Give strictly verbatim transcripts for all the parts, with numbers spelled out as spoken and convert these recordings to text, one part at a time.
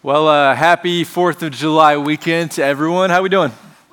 Well, uh, happy fourth of July weekend to everyone. How we doing?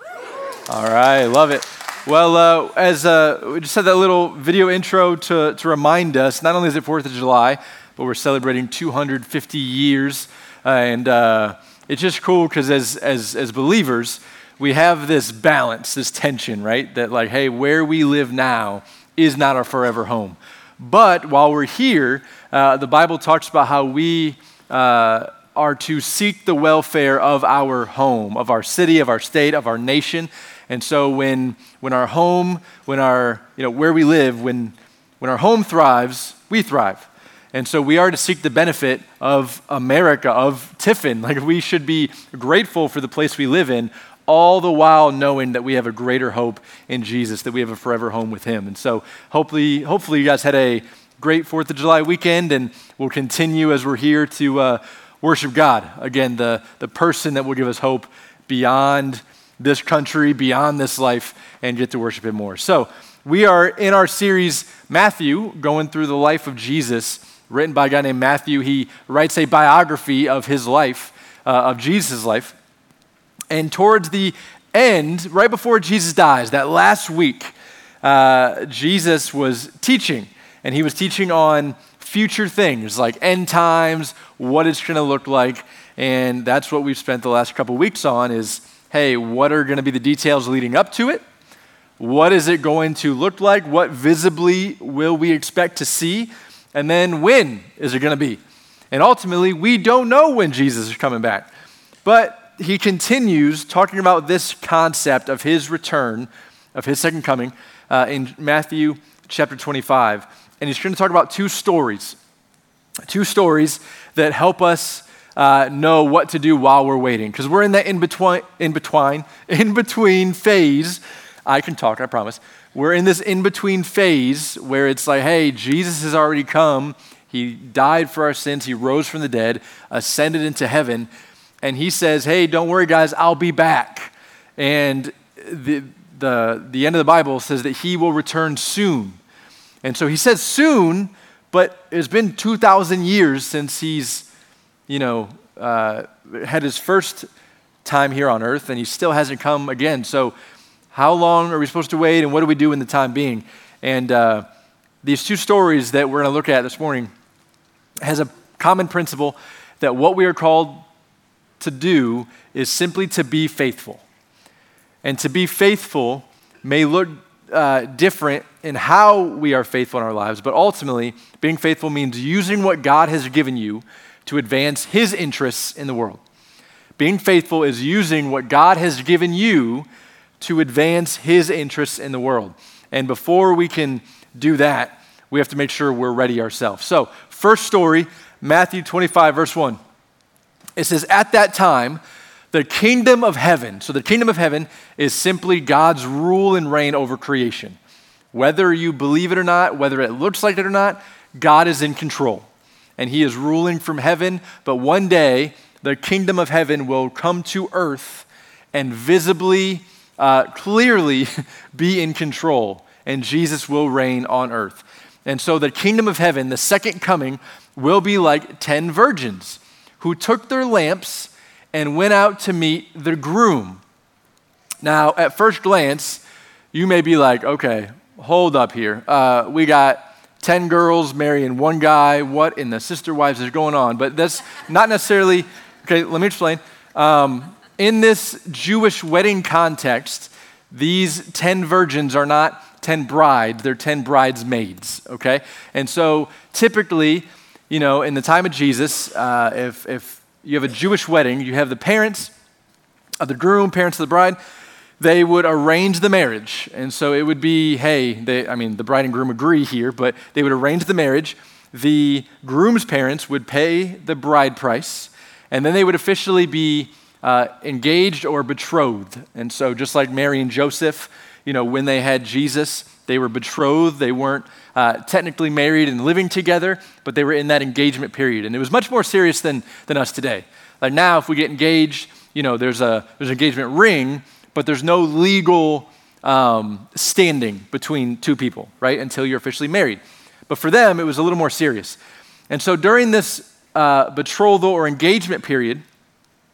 All right, love it. Well, uh, as uh, we just had that little video intro to, to remind us, not only is it fourth of July, but we're celebrating two hundred fifty years. Uh, and uh, it's just cool because as, as, as believers, we have this balance, this tension, right? That like, hey, where we live now is not our forever home. But while we're here, uh, the Bible talks about how we uh, are to seek the welfare of our home, of our city, of our state, of our nation. And so when when our home, when our, you know, where we live, when when our home thrives, we thrive. And so we are to seek the benefit of America, of Tiffin. Like we should be grateful for the place we live in, all the while knowing that we have a greater hope in Jesus, that we have a forever home with him. And so hopefully, hopefully you guys had a great fourth of July weekend, and we'll continue as we're here to uh, worship God. Again, the, the person that will give us hope beyond this country, beyond this life, and get to worship him more. So we are in our series, Matthew, going through the life of Jesus, written by a guy named Matthew. He writes a biography of his life, uh, of Jesus' life. And towards the end, right before Jesus dies, that last week, uh, Jesus was teaching, and he was teaching on future things like end times, what it's going to look like, and that's what we've spent the last couple weeks on is, hey, what are going to be the details leading up to it? What is it going to look like? What visibly will we expect to see? And then when is it going to be? And ultimately, we don't know when Jesus is coming back. But he continues talking about this concept of his return, of his second coming, uh, in Matthew chapter twenty-five. And he's going to talk about two stories, two stories that help us uh, know what to do while we're waiting. Because we're in that in-between, in-between, in-between phase. I can talk, I promise. We're in this in-between phase where it's like, hey, Jesus has already come. He died for our sins. He rose from the dead, ascended into heaven. And he says, hey, don't worry, guys, I'll be back. And the, the, the end of the Bible says that he will return soon. And so he says soon, but it's been two thousand years since he's, you know, uh, had his first time here on earth, and he still hasn't come again. So how long are we supposed to wait, and what do we do in the time being? And uh, these two stories that we're going to look at this morning has a common principle that what we are called to do is simply to be faithful. And to be faithful may look uh, different in how we are faithful in our lives, but ultimately, being faithful means using what God has given you to advance his interests in the world. Being faithful is using what God has given you to advance his interests in the world. And before we can do that, we have to make sure we're ready ourselves. So, first story, Matthew twenty-five, verse one. It says, at that time, the kingdom of heaven, so the kingdom of heaven is simply God's rule and reign over creation. Whether you believe it or not, whether it looks like it or not, God is in control. And he is ruling from heaven, but one day, the kingdom of heaven will come to earth and visibly, uh, clearly be in control, and Jesus will reign on earth. And so the kingdom of heaven, the second coming, will be like ten virgins who took their lamps and went out to meet the groom. Now, at first glance, you may be like, okay, hold up here. Uh, we got ten girls marrying one guy. What in the sister wives is going on? But that's not necessarily, okay, let me explain. Um, in this Jewish wedding context, these ten virgins are not ten brides, they're ten bridesmaids, okay? And so typically, you know, in the time of Jesus, uh, if, if you have a Jewish wedding, you have the parents of the groom, parents of the bride, they would arrange the marriage. And so it would be, hey, they, I mean, the bride and groom agree here, but they would arrange the marriage. The groom's parents would pay the bride price, and then they would officially be uh, engaged or betrothed. And so just like Mary and Joseph, you know, when they had Jesus, they were betrothed. They weren't uh, technically married and living together, but they were in that engagement period. And it was much more serious than, than us today. Like now, if we get engaged, you know, there's a there's an engagement ring, but there's no legal um, standing between two people, right, until you're officially married. But for them, it was a little more serious. And so during this uh, betrothal or engagement period,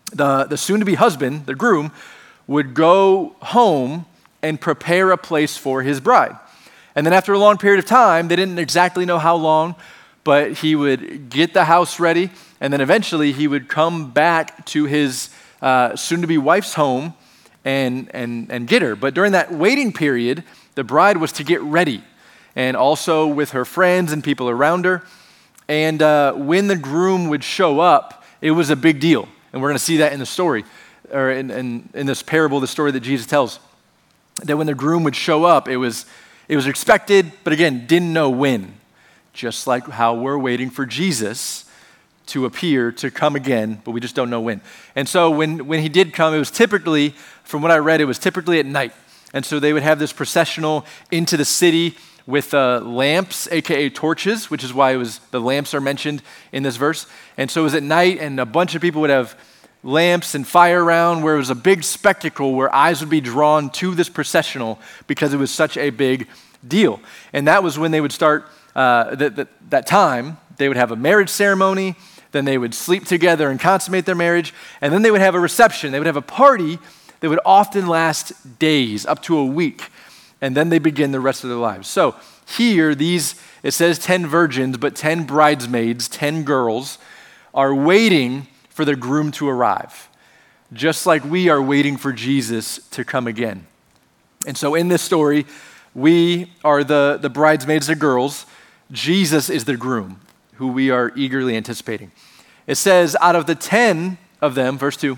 the, the soon-to-be husband, the groom, would go home and prepare a place for his bride. And then after a long period of time, they didn't exactly know how long, but he would get the house ready, and then eventually he would come back to his uh, soon-to-be wife's home and, and, and get her. But during that waiting period, the bride was to get ready, and also with her friends and people around her. And uh, when the groom would show up, it was a big deal. And we're going to see that in the story, or in, in, in this parable, the story that Jesus tells, that when the groom would show up, it was, it was expected, but again, didn't know when. Just like how we're waiting for Jesus to appear, to come again, but we just don't know when. And so when, when he did come, it was typically, from what I read, it was typically at night. And so they would have this processional into the city with uh, lamps, A K A torches, which is why it was the lamps are mentioned in this verse. And so it was at night, and a bunch of people would have lamps and fire around, where it was a big spectacle where eyes would be drawn to this processional because it was such a big deal. And that was when they would start, uh, that, that, that time, they would have a marriage ceremony, then they would sleep together and consummate their marriage, and then they would have a reception. They would have a party that would often last days, up to a week, and then they begin the rest of their lives. So here, these, it says ten virgins, but ten bridesmaids, ten girls, are waiting for the groom to arrive, just like we are waiting for Jesus to come again. And so in this story, we are the, the bridesmaids, the girls. Jesus is the groom, who we are eagerly anticipating. It says, out of the ten of them, verse two,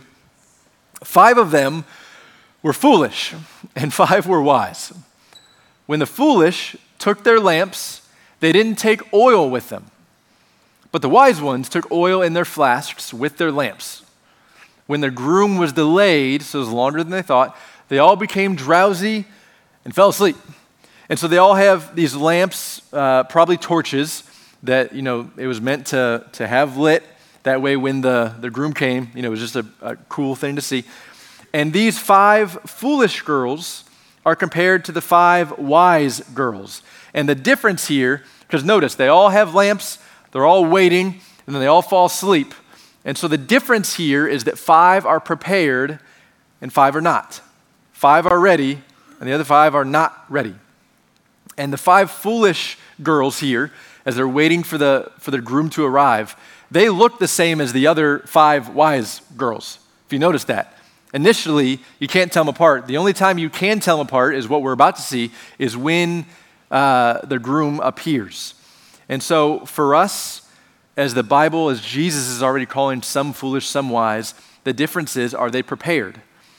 five of them were foolish, and five were wise. When the foolish took their lamps, they didn't take oil with them. But the wise ones took oil in their flasks with their lamps. When the groom was delayed, so it was longer than they thought, they all became drowsy and fell asleep. And so they all have these lamps, uh, probably torches, that, you know, it was meant to, to have lit. That way when the, the groom came, you know, it was just a, a cool thing to see. And these five foolish girls are compared to the five wise girls. And the difference here, because notice, they all have lamps, they're all waiting, and then they all fall asleep. And so the difference here is that five are prepared and five are not. Five are ready, and the other five are not ready. And the five foolish girls here, as they're waiting for the, for the groom to arrive, they look the same as the other five wise girls, if you notice that. Initially, you can't tell them apart. The only time you can tell them apart is what we're about to see, is when uh, the groom appears. And so for us, as the Bible, as Jesus is already calling some foolish, some wise, the difference is, are they prepared?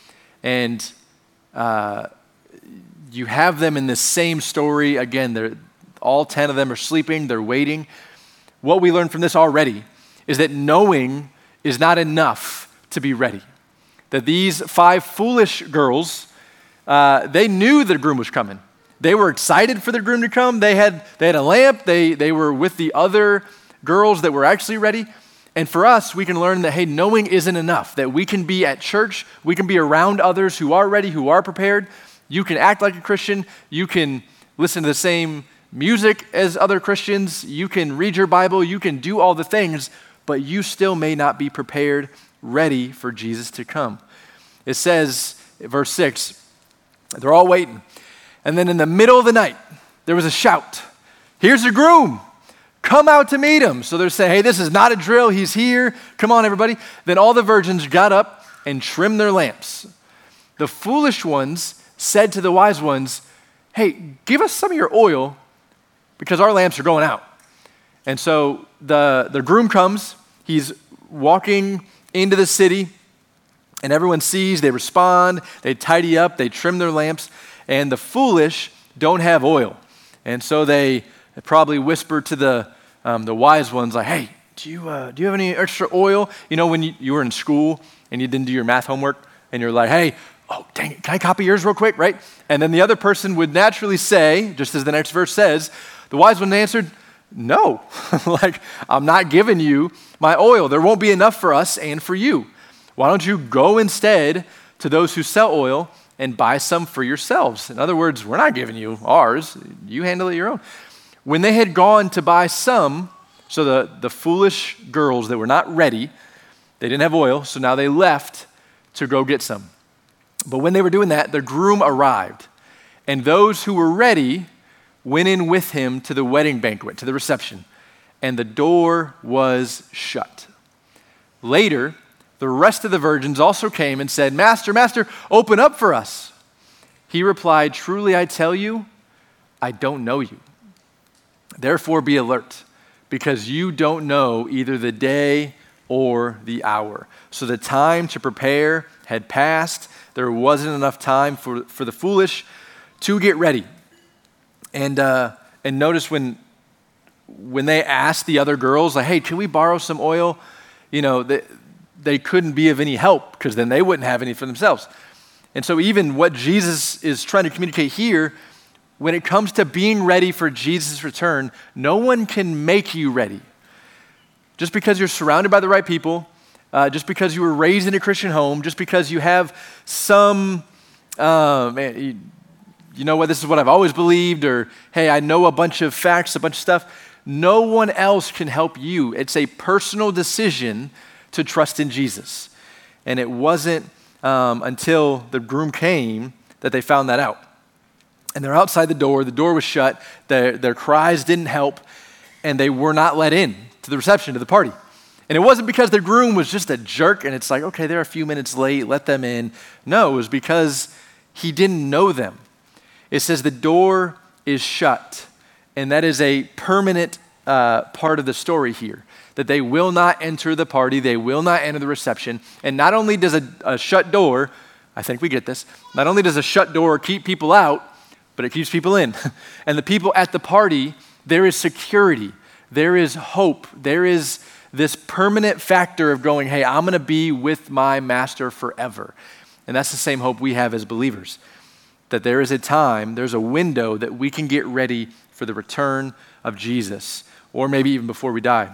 And uh, you have them in the same story. Again, they're, all ten of them are sleeping, they're waiting. What we learn from this already is that knowing is not enough to be ready. That these five foolish girls, uh, they knew the groom was coming. They were excited for the groom to come. They had, they had a lamp. They, they were with the other girls that were actually ready. And for us, we can learn that, hey, knowing isn't enough. That we can be at church. We can be around others who are ready, who are prepared. You can act like a Christian. You can listen to the same music as other Christians. You can read your Bible. You can do all the things, but you still may not be prepared, ready for Jesus to come. It says, verse six, they're all waiting. And then in the middle of the night, there was a shout. Here's the groom. Come out to meet him. So they're saying, hey, this is not a drill. He's here. Come on, everybody. Then all the virgins got up and trimmed their lamps. The foolish ones said to the wise ones, hey, give us some of your oil because our lamps are going out. And so the, the groom comes. He's walking into the city, and everyone sees, they respond, they tidy up, they trim their lamps, and the foolish don't have oil. And so they probably whisper to the um, the wise ones, like, hey, do you uh, do you have any extra oil? You know, when you, you were in school and you didn't do your math homework, and you're like, hey, oh, dang it, can I copy yours real quick, right? And then the other person would naturally say, just as the next verse says, the wise one answered, no, like, I'm not giving you my oil. There won't be enough for us and for you. Why don't you go instead to those who sell oil and buy some for yourselves? In other words, we're not giving you ours. You handle it your own. When they had gone to buy some, so the, the foolish girls that were not ready, They didn't have oil, so now they left to go get some. But when they were doing that, the groom arrived, and those who were ready went in with him to the wedding banquet, to the reception, and the door was shut. Later, the rest of the virgins also came and said, "Master, Master, open up for us." He replied, "Truly I tell you, I don't know you. Therefore be alert, because you don't know either the day or the hour." So the time to prepare had passed. There wasn't enough time for, for the foolish to get ready. And uh, and notice when when they asked the other girls, like, "Hey, can we borrow some oil?" You know, they, they couldn't be of any help because then they wouldn't have any for themselves. And so even what Jesus is trying to communicate here, when it comes to being ready for Jesus' return, no one can make you ready. Just because you're surrounded by the right people, uh, just because you were raised in a Christian home, just because you have some, uh, man, you, you know what, this is what I've always believed, or hey, I know a bunch of facts, a bunch of stuff. No one else can help you. It's a personal decision to trust in Jesus. And it wasn't um, until the groom came that they found that out. And they're outside the door. The door was shut. Their, their cries didn't help, and they were not let in to the reception, to the party. And it wasn't because the groom was just a jerk, and it's like, okay, they're a few minutes late, let them in. No, it was because he didn't know them. It says the door is shut, and that is a permanent uh, part of the story here, that they will not enter the party, they will not enter the reception. And not only does a, a shut door, I think we get this, not only does a shut door keep people out, but it keeps people in. And the people at the party, there is security, there is hope, there is this permanent factor of going, hey, I'm gonna be with my master forever. And that's the same hope we have as believers, that there is a time, there's a window that we can get ready for the return of Jesus, or maybe even before we die.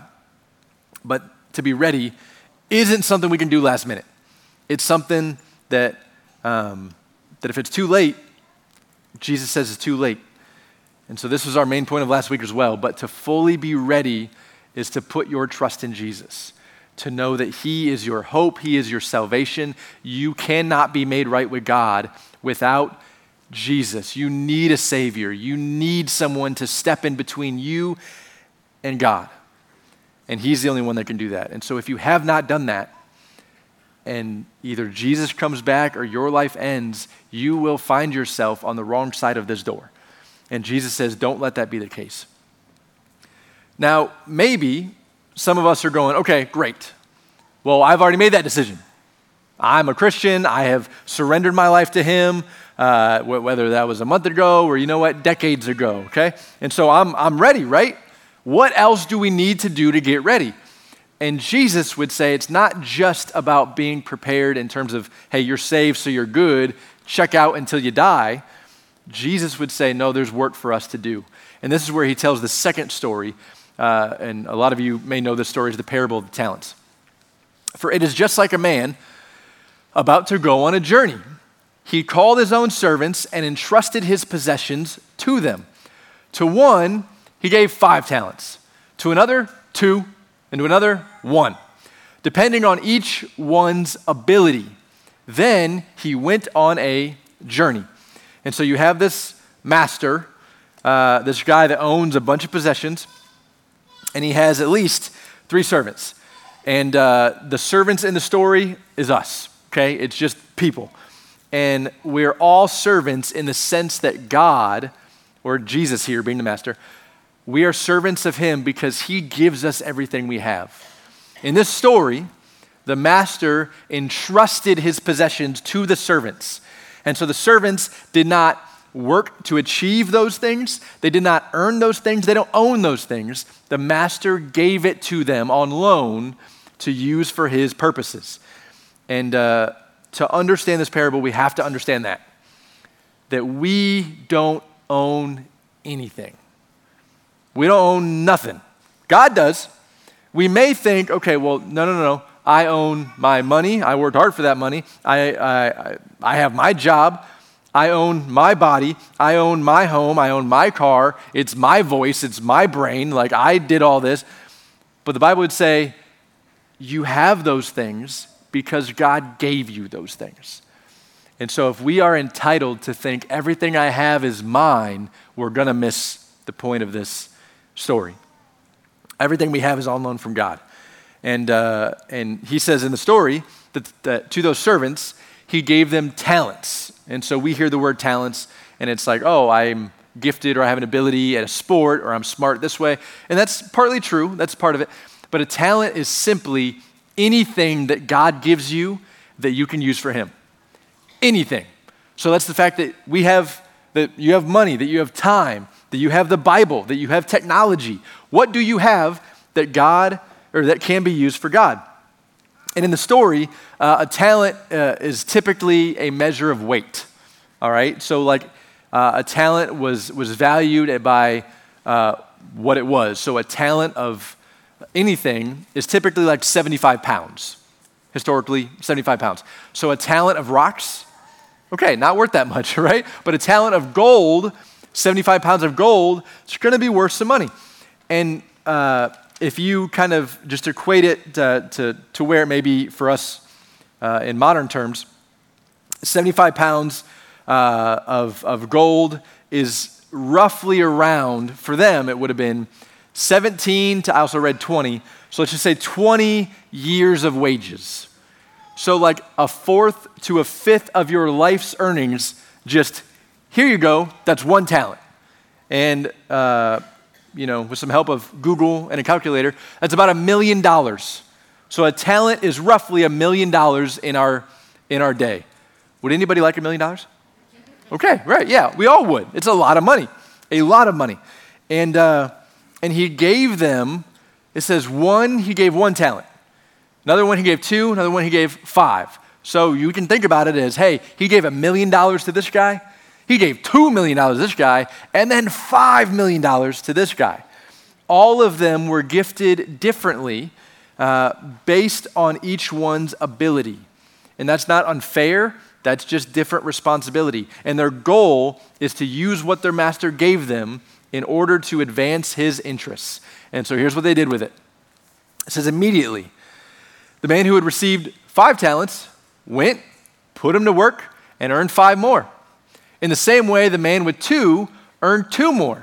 But to be ready isn't something we can do last minute. It's something that, um, that if it's too late, Jesus says it's too late. And so this was our main point of last week as well, but to fully be ready is to put your trust in Jesus, to know that he is your hope, he is your salvation. You cannot be made right with God without Jesus. You need a Savior. You need someone to step in between you and God. And he's the only one that can do that. And so if you have not done that, and either Jesus comes back or your life ends, you will find yourself on the wrong side of this door. And Jesus says, don't let that be the case. Now, maybe some of us are going, okay, great. Well, I've already made that decision. I'm a Christian. I have surrendered my life to him, uh, whether that was a month ago or, you know what, decades ago, okay? And so I'm, I'm ready, right? What else do we need to do to get ready? And Jesus would say it's not just about being prepared in terms of, hey, you're saved, so you're good, check out until you die. Jesus would say, no, there's work for us to do. And this is where he tells the second story, uh, and a lot of you may know this story is the parable of the talents. For it is just like a man about to go on a journey. He called his own servants and entrusted his possessions to them. To one, he gave five talents. To another, two. And to another, one, depending on each one's ability. Then he went on a journey. And so you have this master, uh, this guy that owns a bunch of possessions, and he has at least three servants. And uh, the servants in the story is us, okay? It's just people. And we're all servants in the sense that God, or Jesus here being the master, we are servants of him because he gives us everything we have. In this story, the master entrusted his possessions to the servants. And so the servants did not work to achieve those things. They did not earn those things. They don't own those things. The master gave it to them on loan to use for his purposes. And uh, to understand this parable, we have to understand that, that we don't own anything. We don't own nothing. God does. We may think, okay, well, no, no, no, no. I own my money. I worked hard for that money. I, I, I have my job. I own my body. I own my home. I own my car. It's my voice. It's my brain. Like, I did all this. But the Bible would say, you have those things because God gave you those things. And so if we are entitled to think everything I have is mine, we're going to miss the point of this story. Everything we have is on loan from God. And uh, and he says in the story that, that to those servants, he gave them talents. And so we hear the word talents, and it's like, oh, I'm gifted, or I have an ability at a sport, or I'm smart this way. And that's partly true. That's part of it. But a talent is simply anything that God gives you that you can use for him. Anything. So that's the fact that we have, that you have money, that you have time, that you have the Bible, that you have technology. What do you have that God, or that can be used for God? And in the story, uh, a talent uh, is typically a measure of weight. All right? So like uh, a talent was, was valued by uh, what it was. So a talent of anything is typically like seventy-five pounds. Historically, seventy-five pounds. So a talent of rocks, okay, not worth that much, right? But a talent of gold, seventy-five pounds of gold, it's going to be worth some money. And uh, if you kind of just equate it to, to, to where it may be for us uh, in modern terms, seventy-five pounds uh, of, of gold is roughly around, for them, it would have been seventeen to, I also read twenty, so let's just say twenty years of wages. So like a fourth to a fifth of your life's earnings, just here you go, that's one talent. And, uh, you know, with some help of Google and a calculator, that's about a million dollars. So a talent is roughly a million dollars in our in our day. Would anybody like a million dollars? Okay, right, yeah, we all would. It's a lot of money, a lot of money. And uh, and he gave them, it says one, he gave one talent. Another one he gave two, another one he gave five. So you can think about it as, hey, he gave a million dollars to this guy, he gave two million dollars to this guy, and then five million dollars to this guy. All of them were gifted differently uh, based on each one's ability. And that's not unfair, that's just different responsibility. And their goal is to use what their master gave them in order to advance his interests. And so here's what they did with it. It says immediately, the man who had received five talents went, put them to work, and earned five more. In the same way, the man with two earned two more.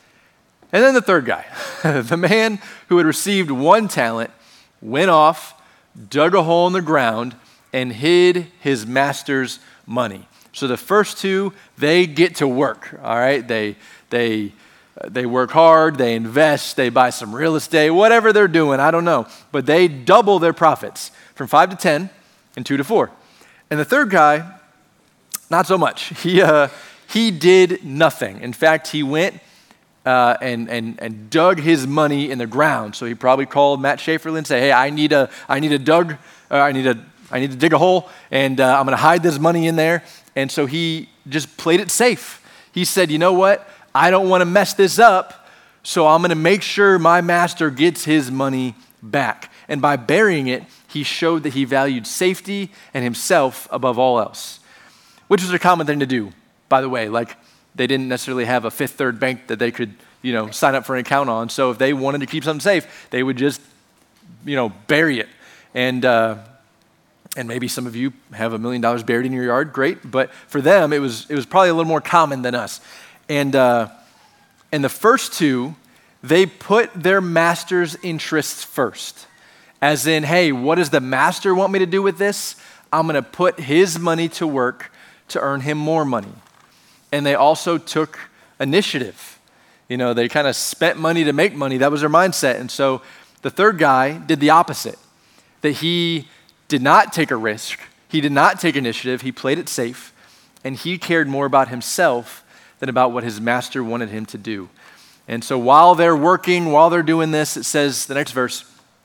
And then the third guy, the man who had received one talent, went off, dug a hole in the ground, and hid his master's money. So the first two, they get to work, all right? They, they, they work hard, they invest, they buy some real estate, whatever they're doing, I don't know. But they double their profits from five to ten and two to four. And the third guy, not so much. He, uh, he did nothing. In fact, he went uh, and, and, and dug his money in the ground. So he probably called Matt Schaeferlin and said, hey, I need a, I need a dug, uh, I need a, I need to dig a hole, and uh, I'm going to hide this money in there. And so he just played it safe. He said, you know what? I don't want to mess this up, so I'm going to make sure my master gets his money back. And by burying it, he showed that he valued safety and himself above all else, which was a common thing to do, by the way. Like, they didn't necessarily have a Fifth Third Bank that they could, you know, sign up for an account on. So if they wanted to keep something safe, they would just, you know, bury it. And uh, and maybe some of you have a million dollars buried in your yard, great. But for them, it was it was probably a little more common than us. And uh, and the first two, they put their master's interests first. As in, hey, what does the master want me to do with this? I'm going to put his money to work to earn him more money. And they also took initiative. You know, they kind of spent money to make money. That was their mindset. And so the third guy did the opposite, that he did not take a risk. He did not take initiative. He played it safe, and he cared more about himself than about what his master wanted him to do. And so while they're working, while they're doing this, it says, the next verse,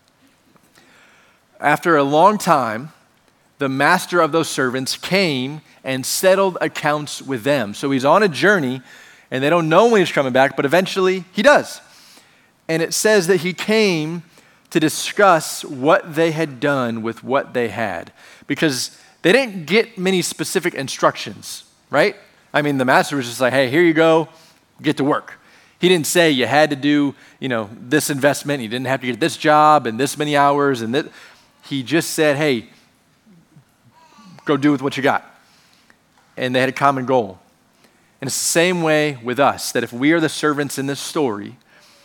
after a long time, the master of those servants came and settled accounts with them. So he's on a journey, and they don't know when he's coming back, but eventually he does. And it says that he came to discuss what they had done with what they had, because they didn't get many specific instructions, right? I mean, the master was just like, hey, here you go, get to work. He didn't say you had to do, you know, this investment. You didn't have to get this job and this many hours. And that. He just said, hey, go do with what you got. And they had a common goal. And it's the same way with us, that if we are the servants in this story,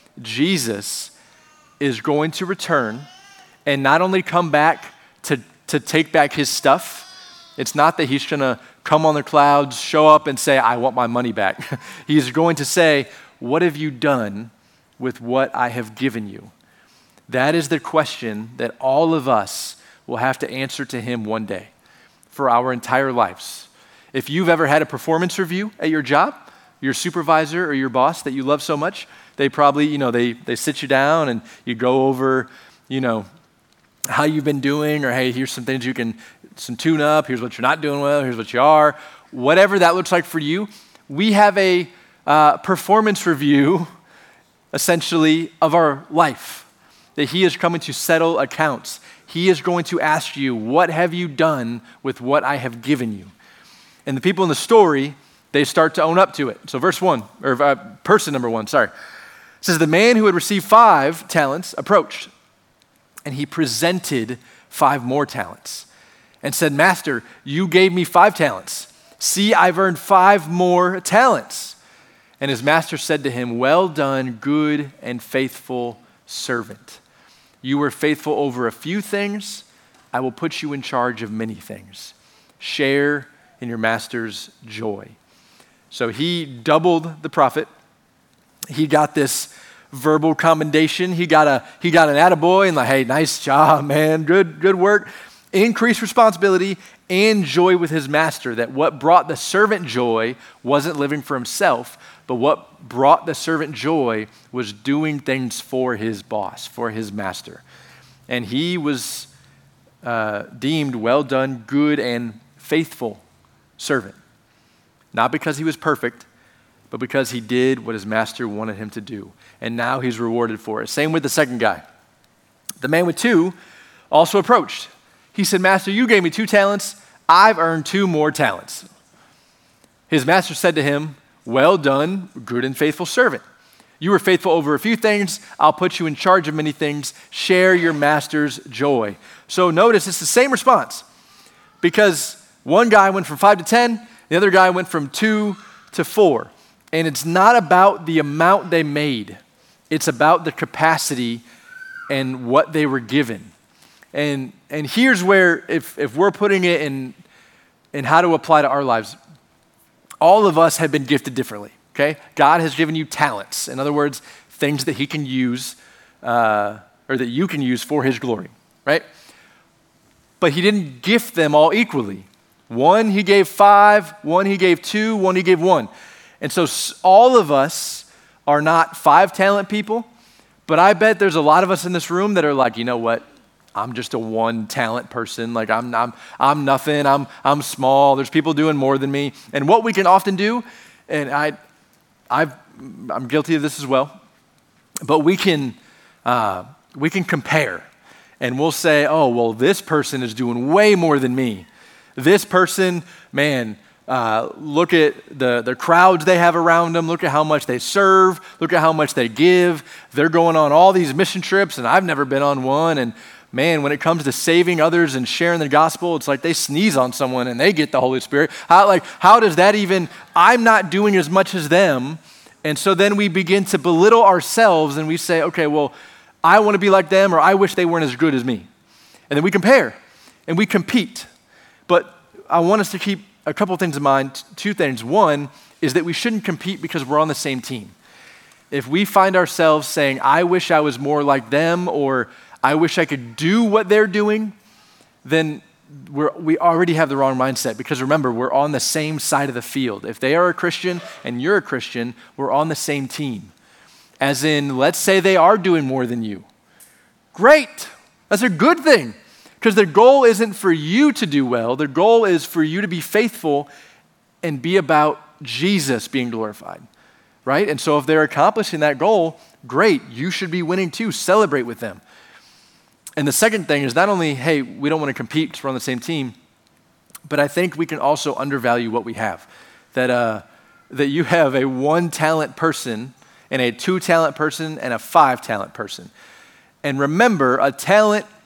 Jesus is going to return and not only come back to, to take back his stuff. It's not that he's going to come on the clouds, show up and say, I want my money back. He's going to say, what have you done with what I have given you? That is the question that all of us will have to answer to him one day for our entire lives. If you've ever had a performance review at your job, your supervisor or your boss that you love so much, they probably, you know, they, they sit you down and you go over, you know, how you've been doing, or hey, here's some things you can, some tune up, here's what you're not doing well, here's what you are. Whatever that looks like for you, we have a uh, performance review, essentially, of our life, that he is coming to settle accounts. He is going to ask you, what have you done with what I have given you? And the people in the story, they start to own up to it. So verse one, or uh, person number one, sorry, says, the man who had received five talents approached, and he presented five more talents and said, Master, you gave me five talents. See, I've earned five more talents. And his master said to him, well done, good and faithful servant. You were faithful over a few things. I will put you in charge of many things. Share in your master's joy. So he doubled the profit. He got this verbal commendation. He got a he got an attaboy and like, hey, nice job, man. Good, good work. Increased responsibility and joy with his master. That what brought the servant joy wasn't living for himself, but what brought the servant joy was doing things for his boss, for his master. And he was uh, deemed well done, good and faithful servant. Not because he was perfect, but because he did what his master wanted him to do. And now he's rewarded for it. Same with the second guy. The man with two also approached. He said, Master, you gave me two talents. I've earned two more talents. His master said to him, well done, good and faithful servant. You were faithful over a few things. I'll put you in charge of many things. Share your master's joy. So notice it's the same response, because one guy went from five to ten. The other guy went from two to four. And it's not about the amount they made. It's about the capacity and what they were given. And and here's where, if, if we're putting it in, in how to apply to our lives, all of us have been gifted differently, okay? God has given you talents. In other words, things that he can use, uh, or that you can use for his glory, right? But he didn't gift them all equally. One he gave five, one he gave two, one he gave one. And so all of us are not five talent people, but I bet there's a lot of us in this room that are like, you know what? I'm just a one talent person. Like I'm, I'm, I'm nothing. I'm, I'm small. There's people doing more than me. And what we can often do, and I, I've, I'm guilty of this as well, but we can, uh, we can compare, and we'll say, oh, well, this person is doing way more than me. This person, man, uh, look at the, the crowds they have around them. Look at how much they serve. Look at how much they give. They're going on all these mission trips, and I've never been on one. And man, when it comes to saving others and sharing the gospel, it's like they sneeze on someone and they get the Holy Spirit. How, like, how does that even, I'm not doing as much as them. And so then we begin to belittle ourselves and we say, okay, well, I want to be like them, or I wish they weren't as good as me. And then we compare and we compete. But I want us to keep a couple things in mind. Two things. One is that we shouldn't compete because we're on the same team. If we find ourselves saying, I wish I was more like them, or I wish I could do what they're doing, then we're, we already have the wrong mindset, because remember, we're on the same side of the field. If they are a Christian and you're a Christian, we're on the same team. As in, let's say they are doing more than you. Great. That's a good thing, because their goal isn't for you to do well. Their goal is for you to be faithful and be about Jesus being glorified, right? And so if they're accomplishing that goal, great. You should be winning too. Celebrate with them. And the second thing is not only, hey, we don't want to compete because we're on the same team, but I think we can also undervalue what we have. That uh, that you have a one-talent person and a two-talent person and a five-talent person. And remember, a talent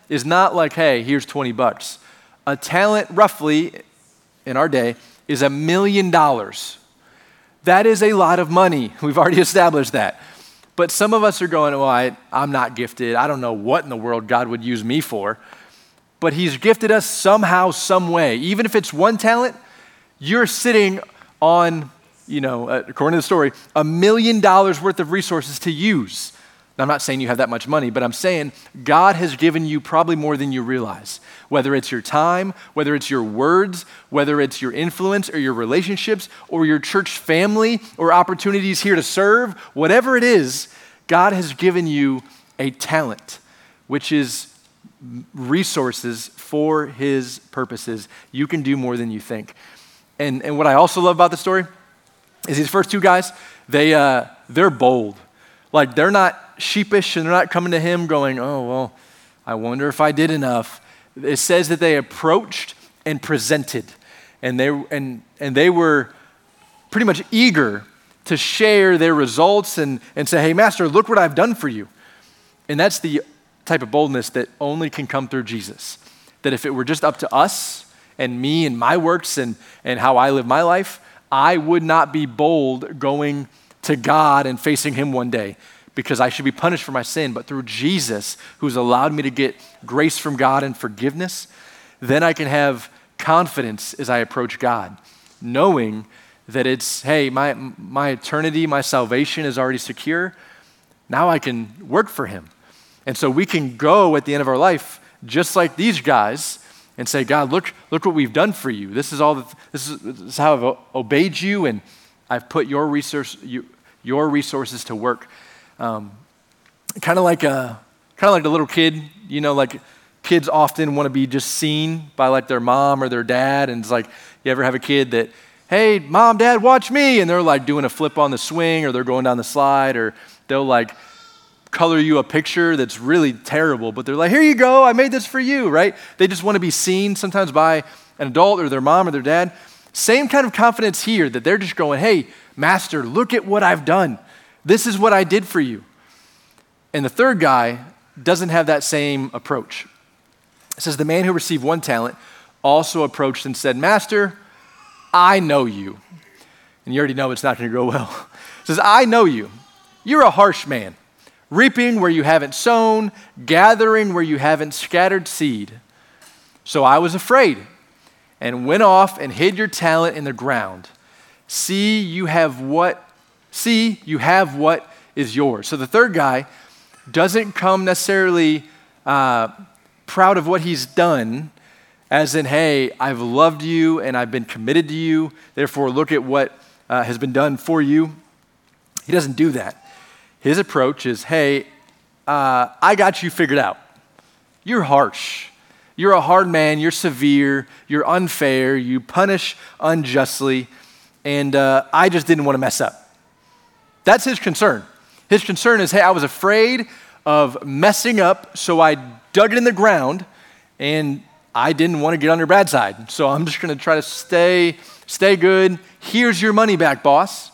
is not like, hey, here's twenty bucks. A talent, roughly, in our day, is a million dollars. That is a lot of money. We've already established that. But some of us are going, well, I, I'm not gifted. I don't know what in the world God would use me for. But he's gifted us somehow, some way. Even if it's one talent, you're sitting on, you know, according to the story, a million dollars worth of resources to use. Now, I'm not saying you have that much money, but I'm saying God has given you probably more than you realize. Whether it's your time, whether it's your words, whether it's your influence or your relationships or your church family or opportunities here to serve, whatever it is, God has given you a talent, which is resources for his purposes. You can do more than you think. And, and what I also love about the story is these first two guys, they, uh, they're bold. Like, they're not sheepish and they're not coming to him going, oh, well, I wonder if I did enough. It says that they approached and presented. And they, and, and they were pretty much eager to share their results and, and say, hey, Master, look what I've done for you. And that's the type of boldness that only can come through Jesus. That if it were just up to us and me and my works and, and how I live my life, I would not be bold going to God and facing him one day because I should be punished for my sin. But through Jesus, who's allowed me to get grace from God and forgiveness, then I can have confidence as I approach God, knowing that it's, hey, my, my eternity, my salvation is already secure. Now I can work for him. And so we can go at the end of our life just like these guys and say, God, look, look what we've done for you. This is all. The, this, is, this is how I've obeyed you, and I've put your resource, you, your resources to work. Um, kind of like a, kind of like a little kid. You know, like kids often want to be just seen by like their mom or their dad, and it's like, you ever have a kid that, hey, mom, dad, watch me, and they're like doing a flip on the swing, or they're going down the slide, or they'll like color you a picture that's really terrible, but they're like, here you go, I made this for you, right? They just want to be seen sometimes by an adult or their mom or their dad. Same kind of confidence here, that they're just going, hey, Master, look at what I've done. This is what I did for you. And the third guy doesn't have that same approach. It says, the man who received one talent also approached and said, Master, I know you. And you already know it's not going to go well. It says, I know you. You're a harsh man, reaping where you haven't sown, gathering where you haven't scattered seed. So I was afraid and went off and hid your talent in the ground. See, you have what, see, you have what is yours. So the third guy doesn't come necessarily uh, proud of what he's done, as in, hey, I've loved you and I've been committed to you, therefore look at what uh, has been done for you. He doesn't do that. His approach is, hey, uh, I got you figured out. You're harsh. You're a hard man. You're severe. You're unfair. You punish unjustly. And uh, I just didn't want to mess up. That's his concern. His concern is, hey, I was afraid of messing up, so I dug it in the ground, and I didn't want to get on your bad side. So I'm just going to try to stay, stay good. Here's your money back, boss.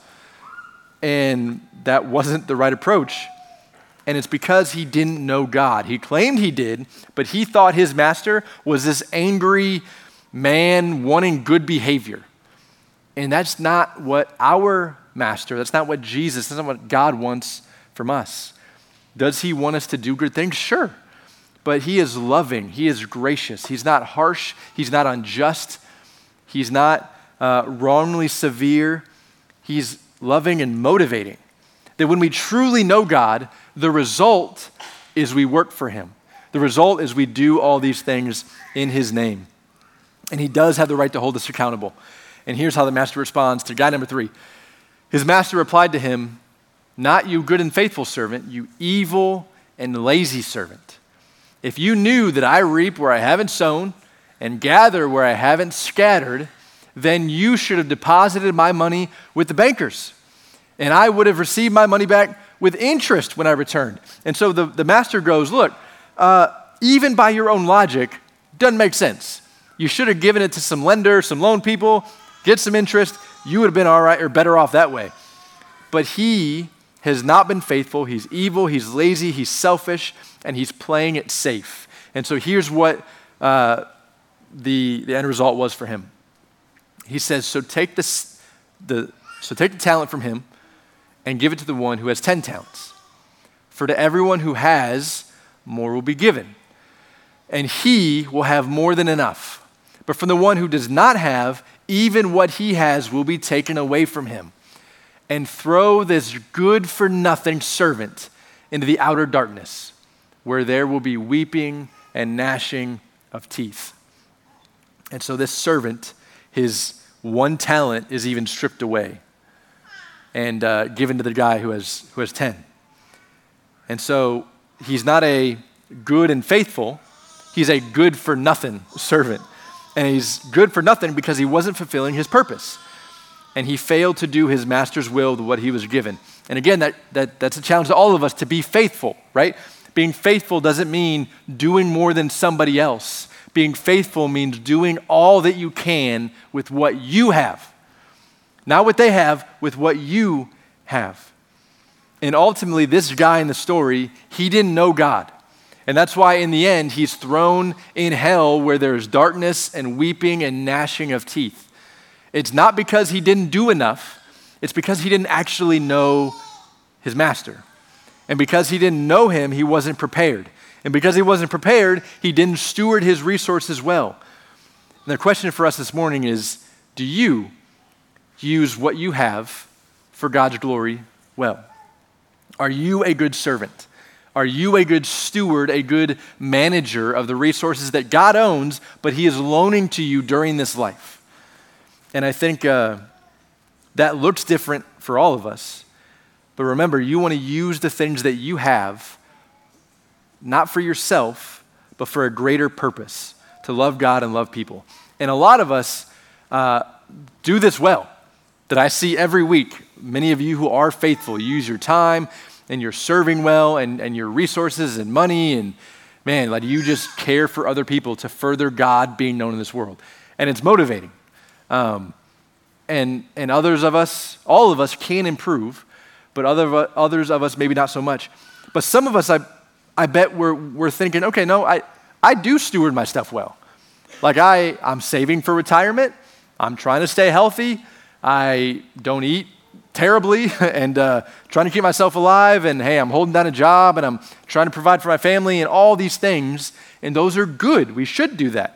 And that wasn't the right approach. And it's because he didn't know God. He claimed he did, but he thought his master was this angry man wanting good behavior. And that's not what our master, that's not what Jesus, that's not what God wants from us. Does he want us to do good things? Sure. But he is loving. He is gracious. He's not harsh. He's not unjust. He's not uh, wrongly severe. He's loving and motivating. That when we truly know God, the result is we work for him. The result is we do all these things in his name. And he does have the right to hold us accountable. And here's how the master responds to guy number three. His master replied to him, not you good and faithful servant, you evil and lazy servant. If you knew that I reap where I haven't sown and gather where I haven't scattered, then you should have deposited my money with the bankers, and I would have received my money back with interest when I returned. And so the, the master goes, look, uh, even by your own logic, doesn't make sense. You should have given it to some lender, some loan people, get some interest. You would have been all right or better off that way. But he has not been faithful. He's evil, he's lazy, he's selfish, and he's playing it safe. And so here's what uh, the, the end result was for him. He says, so take, this, the, so take the talent from him and give it to the one who has ten talents. For to everyone who has, more will be given, and he will have more than enough. But from the one who does not have, even what he has will be taken away from him. And throw this good-for-nothing servant into the outer darkness, where there will be weeping and gnashing of teeth. And so this servant, his one talent is even stripped away and uh, given to the guy who has who has ten. And so he's not a good and faithful, he's a good for nothing servant. And he's good for nothing because he wasn't fulfilling his purpose. And he failed to do his master's will with what he was given. And again, that, that that's a challenge to all of us to be faithful, right? Being faithful doesn't mean doing more than somebody else. Being faithful means doing all that you can with what you have. Not what they have, with what you have. And ultimately, this guy in the story, he didn't know God. And that's why in the end, he's thrown in hell where there's darkness and weeping and gnashing of teeth. It's not because he didn't do enough. It's because he didn't actually know his master. And because he didn't know him, he wasn't prepared. And because he wasn't prepared, he didn't steward his resources well. And the question for us this morning is, do you use what you have for God's glory well? Are you a good servant? Are you a good steward, a good manager of the resources that God owns, but he is loaning to you during this life? And I think uh, that looks different for all of us. But remember, you want to use the things that you have, not for yourself, but for a greater purpose, to love God and love people. And a lot of us uh, do this well, that I see every week. Many of you who are faithful, you use your time, and you're serving well, and, and your resources and money, and man, like you just care for other people to further God being known in this world. And it's motivating. Um, and and others of us, all of us can improve, but other others of us maybe not so much. But some of us, I I bet we're we're thinking, okay, no, I, I do steward my stuff well. Like I, I'm saving for retirement. I'm trying to stay healthy. I don't eat terribly and uh, trying to keep myself alive. And hey, I'm holding down a job and I'm trying to provide for my family and all these things. And those are good. We should do that.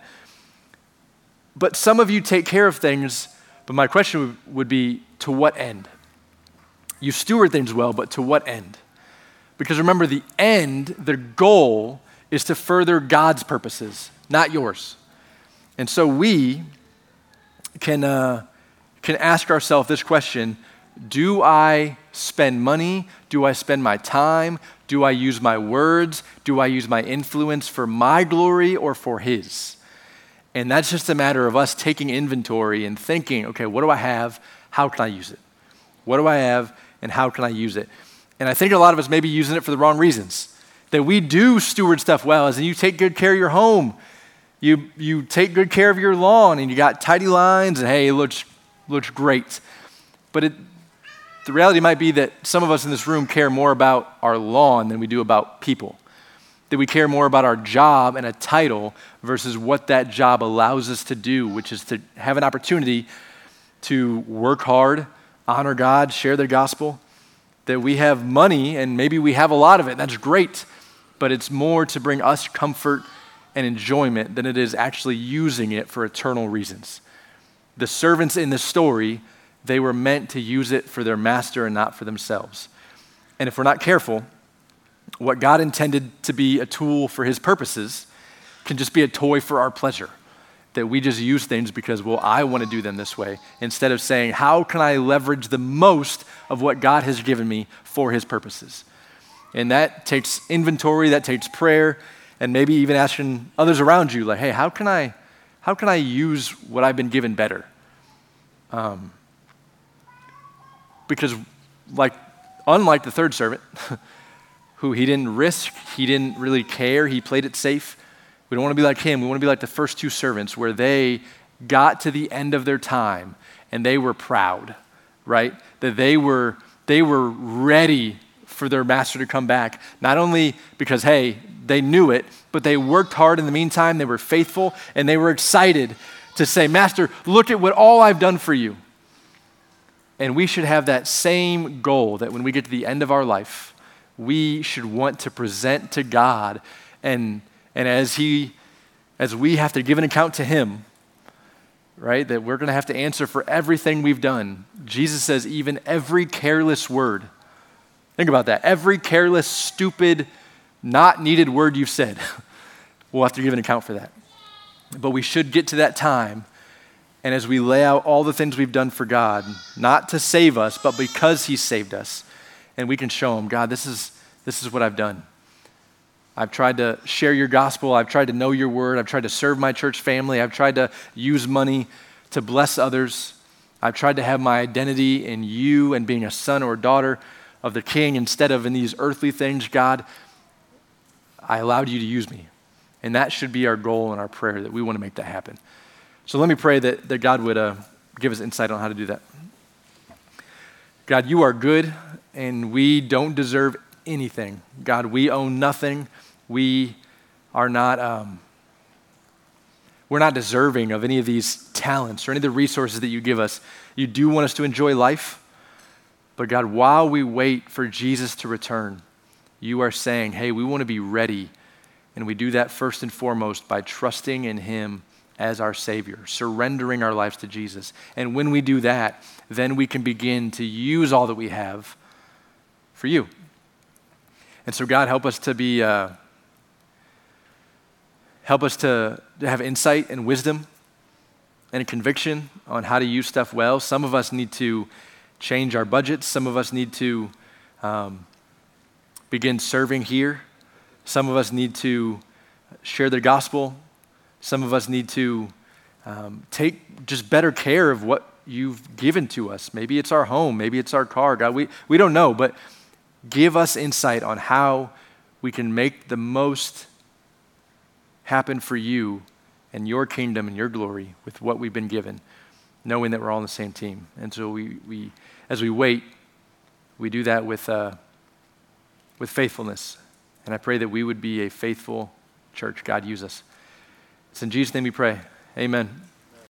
But some of you take care of things, but my question would, would be, to what end? You steward things well, but to what end? Because remember, the end, the goal, is to further God's purposes, not yours. And so we can, uh, can ask ourselves this question: do I spend money? Do I spend my time? Do I use my words? Do I use my influence for my glory or for his? And that's just a matter of us taking inventory and thinking, okay, what do I have? How can I use it? What do I have and how can I use it? And I think a lot of us may be using it for the wrong reasons. That we do steward stuff well, as in you take good care of your home. You you take good care of your lawn and you got tidy lines and hey, it looks, looks great. But it, the reality might be that some of us in this room care more about our lawn than we do about people. That we care more about our job and a title versus what that job allows us to do, which is to have an opportunity to work hard, honor God, share the gospel. That we have money and maybe we have a lot of it, that's great, but it's more to bring us comfort and enjoyment than it is actually using it for eternal reasons. The servants in this story, they were meant to use it for their master and not for themselves. And if we're not careful, what God intended to be a tool for his purposes can just be a toy for our pleasure. That we just use things because, well, I want to do them this way, instead of saying, how can I leverage the most of what God has given me for his purposes? And that takes inventory, that takes prayer, and maybe even asking others around you, like, hey, how can I, how can I use what I've been given better? Um, because like, unlike the third servant, who he didn't risk, he didn't really care, he played it safe. We don't want to be like him. We want to be like the first two servants where they got to the end of their time and they were proud, right? That they were they were ready for their master to come back. Not only because, hey, they knew it, but they worked hard in the meantime. They were faithful, and they were excited to say, Master, look at what all I've done for you. And we should have that same goal, that when we get to the end of our life, we should want to present to God, and and as he, as we have to give an account to him, right, that we're going to have to answer for everything we've done. Jesus says even every careless word. Think about that. Every careless, stupid, not needed word you've said, we'll have to give an account for that. But we should get to that time, and as we lay out all the things we've done for God, not to save us, but because he saved us, and we can show him, God, this is this is what I've done. I've tried to share your gospel. I've tried to know your word. I've tried to serve my church family. I've tried to use money to bless others. I've tried to have my identity in you and being a son or daughter of the King instead of in these earthly things. God, I allowed you to use me. And that should be our goal and our prayer, that we want to make that happen. So let me pray that, that God would uh, give us insight on how to do that. God, you are good, and we don't deserve anything. God, we own nothing. We are not, um, we're not deserving of any of these talents or any of the resources that you give us. You do want us to enjoy life, but God, while we wait for Jesus to return, you are saying, hey, we want to be ready, and we do that first and foremost by trusting in him as our Savior, surrendering our lives to Jesus. And when we do that, then we can begin to use all that we have for you. And so God, help us to be, uh, help us to, to have insight and wisdom and a conviction on how to use stuff well. Some of us need to change our budgets. Some of us need to um, begin serving here. Some of us need to share the gospel. Some of us need to um, take just better care of what you've given to us. Maybe it's our home. Maybe it's our car. God, we, we don't know, but give us insight on how we can make the most happen for you and your kingdom and your glory with what we've been given, knowing that we're all on the same team. And so we, we as we wait, we do that with, uh, with faithfulness. And I pray that we would be a faithful church. God, use us. It's in Jesus' name we pray. Amen.